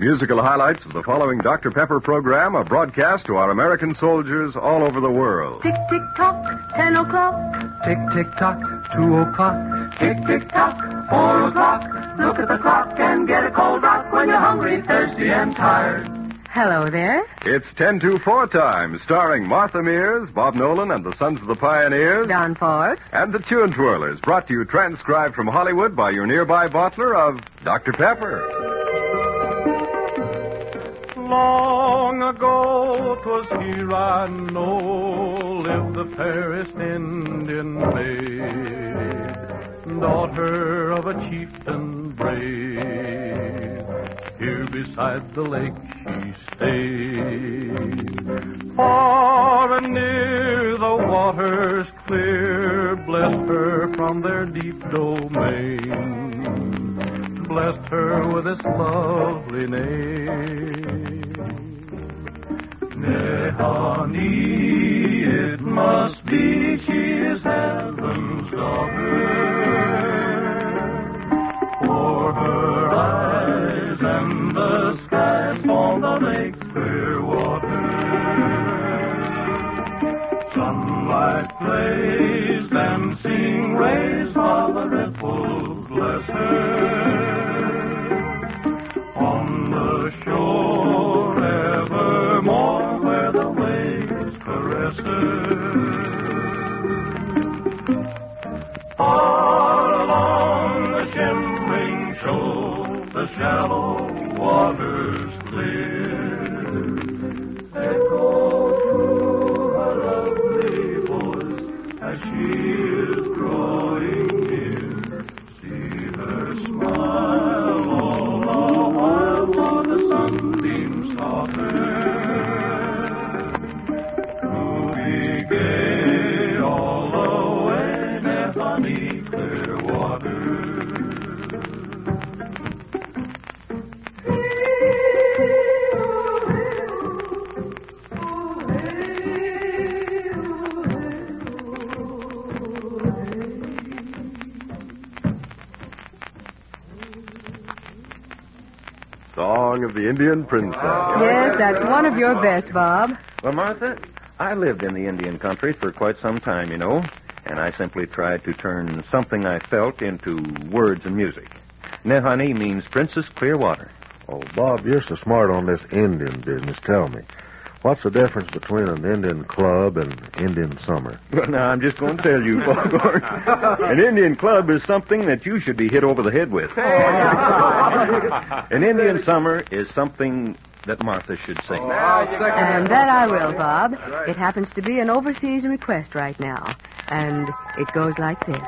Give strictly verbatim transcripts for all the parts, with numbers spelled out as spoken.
Musical highlights of the following Doctor Pepper program are broadcast to our American soldiers all over the world. Tick, tick, tock, ten o'clock. Tick, tick, tock, two o'clock. Tick, tick, tock, four o'clock. Look at the clock and get a cold rock when you're hungry, thirsty, and tired. Hello there. It's ten to four time, starring Martha Mears, Bob Nolan, and the Sons of the Pioneers. Don Forbes. And the Tune Twirlers, brought to you transcribed from Hollywood by your nearby bottler of Doctor Pepper. Long ago, 'twas here I know, lived the fairest Indian maid, daughter of a chieftain brave. Here beside the lake she stayed. Far and near the waters clear blessed her from their deep domain, blessed her with this lovely name. Nehani, it must be, she is heaven's daughter. For her eyes and the skies form the lake clear water. Sunlight plays, dancing rays, while the ripples bless her. On the shore evermore, where the waves caress her. All along the shimmering shore, the shallow waters clear echo through her lovely voice as she is drawing near. See her smile all the while, while the sunbeams taught her to be gay all the way, Nehani, clear water. Song of the Indian Princess. Yes, that's one of your best, Bob. Well, Martha, I lived in the Indian country for quite some time, you know, and I simply tried to turn something I felt into words and music. Nehani means Princess Clearwater. Oh, Bob, you're so smart on this Indian business. Tell me, what's the difference between an Indian club and Indian summer? Well, now, I'm just going to tell you, Foghorn. An Indian club is something that you should be hit over the head with. An Indian summer is something that Martha should sing. And that I will, Bob. It happens to be an overseas request right now. And it goes like this.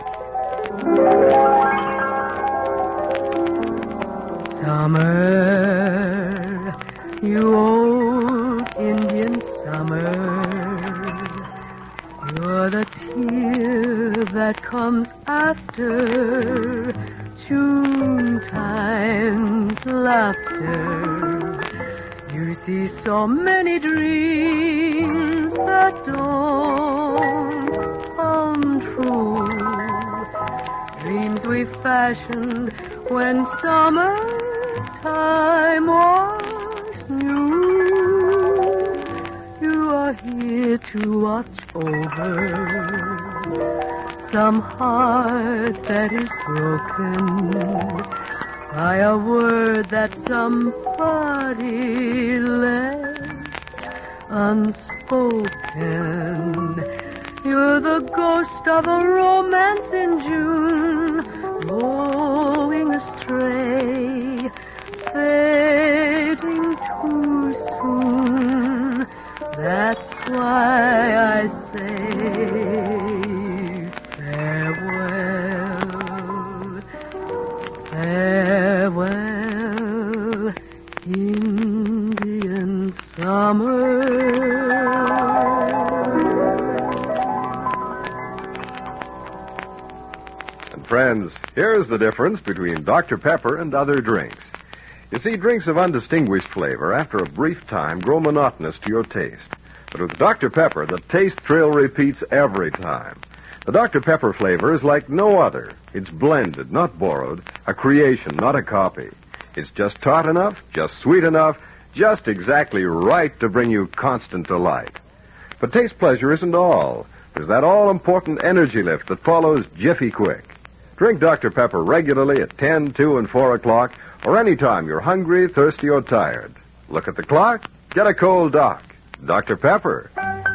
Summer, you old Indian summer, you're the tear that comes after June time's laughter. You see so many dreams that don't come true, dreams we fashioned when summertime was new. You are here to watch over some heart that is broken by a word that somebody left unspoken. You're the ghost of a romance in June, going astray, fading too soon. That's why I say farewell, farewell, Indian summer. Friends, here's the difference between Doctor Pepper and other drinks. You see, drinks of undistinguished flavor, after a brief time, grow monotonous to your taste. But with Doctor Pepper, the taste thrill repeats every time. The Doctor Pepper flavor is like no other. It's blended, not borrowed, a creation, not a copy. It's just taut enough, just sweet enough, just exactly right to bring you constant delight. But taste pleasure isn't all. There's that all-important energy lift that follows Jiffy Quick. Drink Doctor Pepper regularly at ten, two, and four o'clock, or any time you're hungry, thirsty, or tired. Look at the clock, get a cold Doc. Doctor Pepper.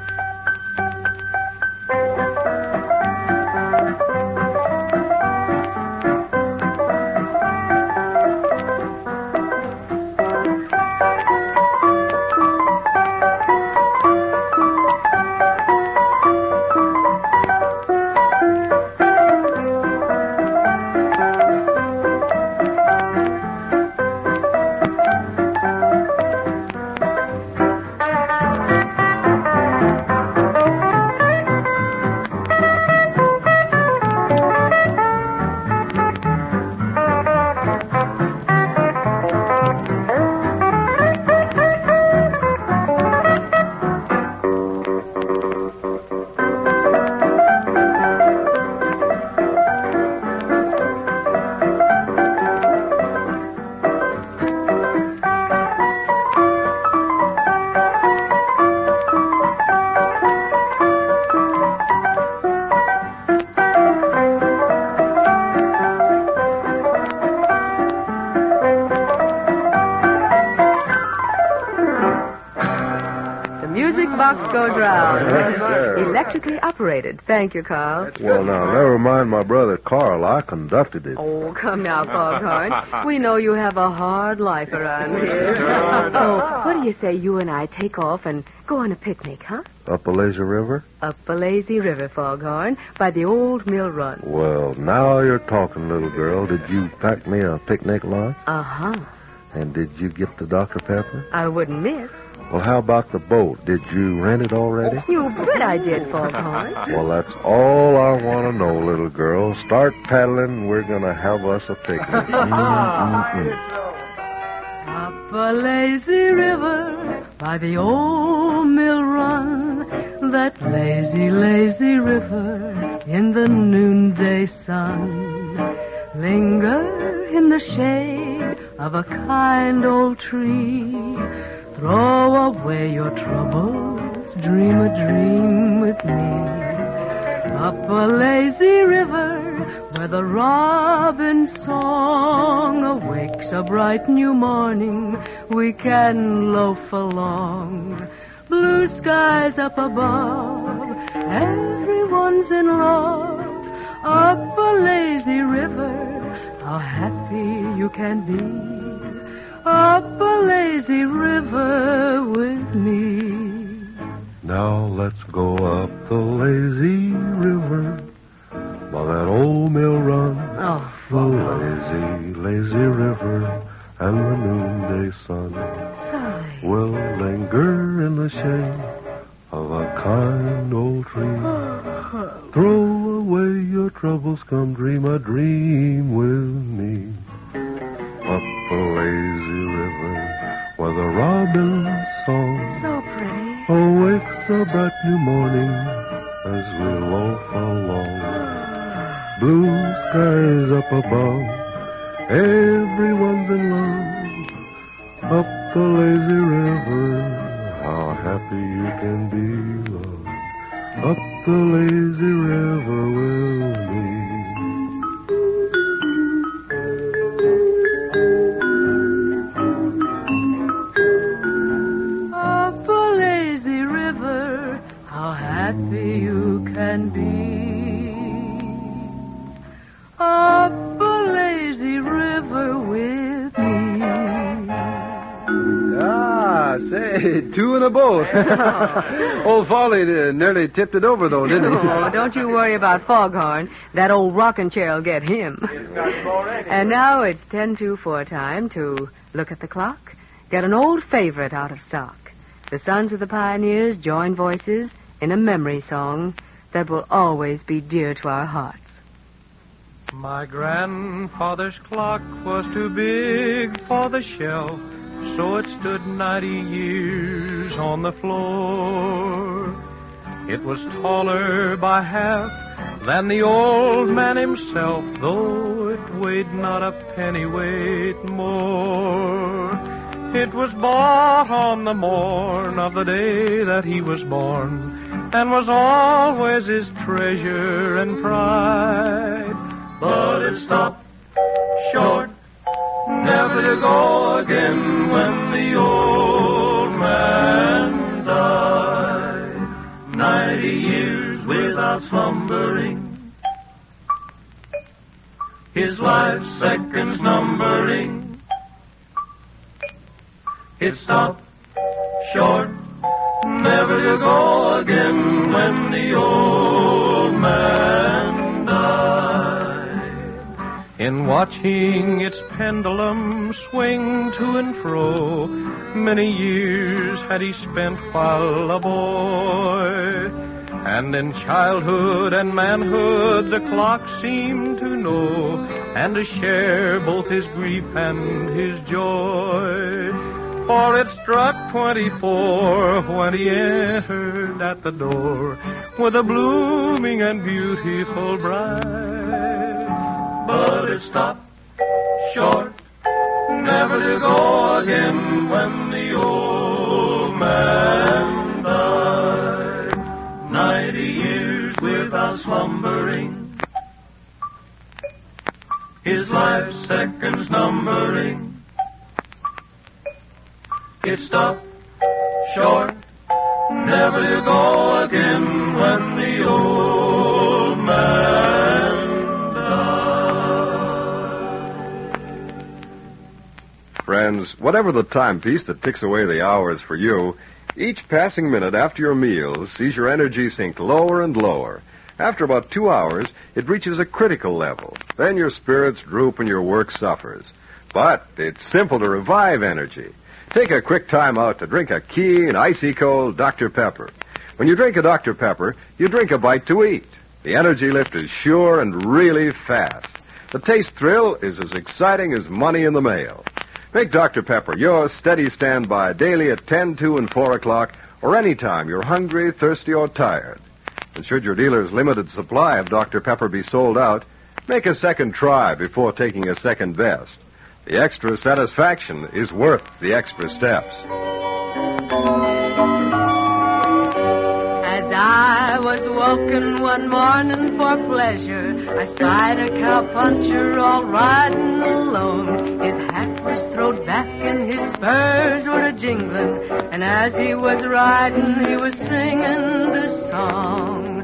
Box goes round. Yes, sir. Electrically operated. Thank you, Carl. Well, now, never mind my brother Carl. I conducted it. Oh, come now, Foghorn. We know you have a hard life around here. Oh, what do you say you and I take off and go on a picnic, huh? Up a lazy river? Up a lazy river, Foghorn, by the old mill run. Well, now you're talking, little girl. Did you pack me a picnic lunch? Uh-huh. And did you get the Doctor Pepper? I wouldn't miss. Well, how about the boat? Did you rent it already? You bet I did, Foghorn. Well, that's all I want to know, little girl. Start paddling, we're going to have us a picnic. Mm-mm-mm. Up a lazy river by the old mill run, that lazy, lazy river in the noonday sun. Linger in the shade of a kind old tree. Throw away your troubles, dream a dream with me. Up a lazy river where the robin's song awakes a bright new morning, we can loaf along. Blue skies up above, everyone's in love. Up a lazy river, how happy you can be. Up a lazy river with me. Now let's go up the lazy river by that old mill run. Oh, the lazy, lazy river and the noonday sun sorry. will linger in the shade of a kind old tree. Throw away your troubles, come dream a dream with me. Up the lazy river where the robin's song So pretty. awakes a bright new morning as we loaf along. Blue skies up above, everyone's in love. Up the lazy river, how happy you can be, love. Up the lazy river will be. Up a lazy river, how happy you can be. Up a lazy river with me. Ah, say, two in a boat. Old Folly uh, nearly tipped it over, though, didn't he? Oh, don't you worry about Foghorn. That old rocking chair will get him. And now it's ten to four time to look at the clock, get an old favorite out of stock. The Sons of the Pioneers join voices in a memory song that will always be dear to our hearts. My grandfather's clock was too big for the shelf, so it stood ninety years on the floor. It was taller by half than the old man himself, though it weighed not a pennyweight more. It was bought on the morn of the day that he was born, and was always his treasure and pride. But it stopped short, never to go again when the old man died. Ninety years without slumbering, his life's seconds numbering. It stopped short, never to go again when the old man died. In watching its pendulum swing to and fro, many years had he spent while a boy. And in childhood and manhood the clock seemed to know, and to share both his grief and his joy. For it struck twenty-four when he entered at the door with a blooming and beautiful bride. But it stopped short, never to go again when the old man died. Ninety years without slumbering, his life's seconds numbering. It stopped short, never to go again when the old man died. Friends, whatever the timepiece that ticks away the hours for you, each passing minute after your meals sees your energy sink lower and lower. After about two hours, it reaches a critical level. Then your spirits droop and your work suffers. But it's simple to revive energy. Take a quick time out to drink a keen, icy cold Doctor Pepper. When you drink a Doctor Pepper, you drink a bite to eat. The energy lift is sure and really fast. The taste thrill is as exciting as money in the mail. Make Doctor Pepper your steady standby daily at ten, two, and four o'clock, or any time you're hungry, thirsty, or tired. And should your dealer's limited supply of Doctor Pepper be sold out, make a second try before taking a second best. The extra satisfaction is worth the extra steps. As I was walking one morning for pleasure, I spied a cowpuncher all riding alone. His hat was throwed back and his spurs were a-jingling, and as he was riding, he was singing this song.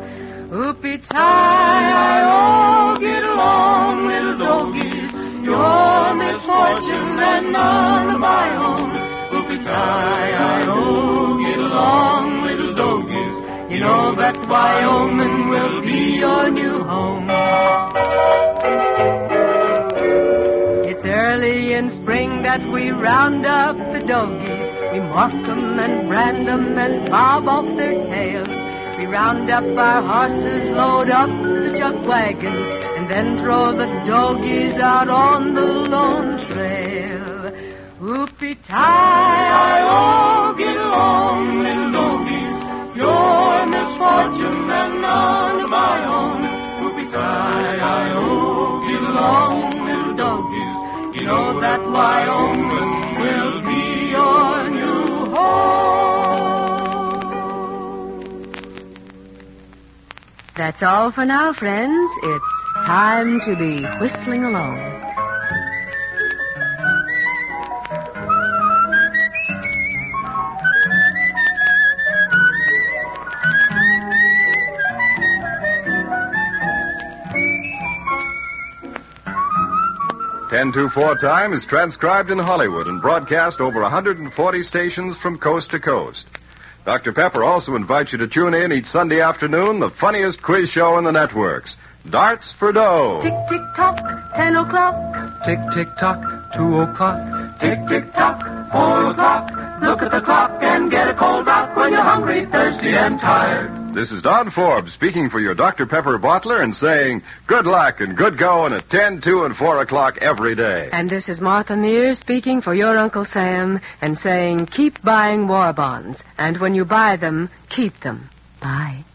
Oopie-tie-I-oh, get along, little doggies, your misfortune and none of my own. Oopie-tie-I-oh, get along, little doggies, you know that Wyoming will be your new home. It's early in spring that we round up the doggies. We mark 'em and brand 'em and bob off their tails. We round up our horses, load up the chuck wagon, and then throw the doggies out on the lone trail. Oopie-tie-I-oh, get along, little doggies, your misfortune and none of my own. Oopie-tie-I-oh, get along, little doggies, you know that Wyoming will be your new home. That's all for now, friends. It's time to be whistling along. ten two four Time is transcribed in Hollywood and broadcast over one hundred forty stations from coast to coast. Doctor Pepper also invites you to tune in each Sunday afternoon, the funniest quiz show in the networks, Darts for Dough. Tick-tick-tock, ten o'clock. Tick-tick-tock, two o'clock. Tick-tick-tock, four o'clock. Look at the clock and get a cold rock when you're hungry, thirsty, and tired. This is Don Forbes speaking for your Doctor Pepper bottler and saying good luck and good going at ten, two, and four o'clock every day. And this is Martha Mears speaking for your Uncle Sam and saying keep buying war bonds. And when you buy them, keep them. Bye.